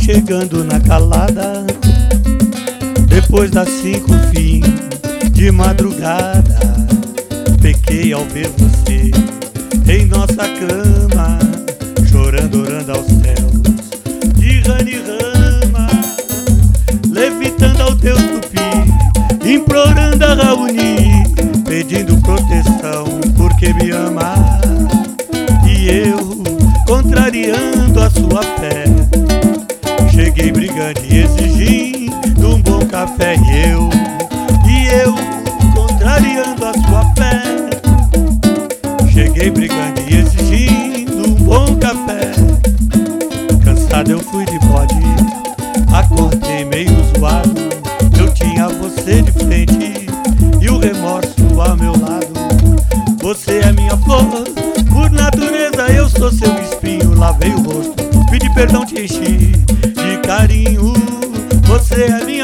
chegando na calada, depois das 5 fim de madrugada. Pequei ao ver você em nossa cama, chorando, orando aos céus de rã e rama, levitando ao teu tupi, implorando a Raoni, pedindo proteção porque me ama. E eu, contrariando a sua fé, cheguei brigando e exigindo um bom café. E eu, contrariando a sua fé, cheguei brigando e exigindo um bom café. Cansado eu fui de bode, acordei meio zoado. Eu tinha você de frente e o remorso ao meu lado. Você é minha flor, por natureza eu sou seu espinho. Lavei o rosto, pedi perdão, te enchi de carinho. Você é minha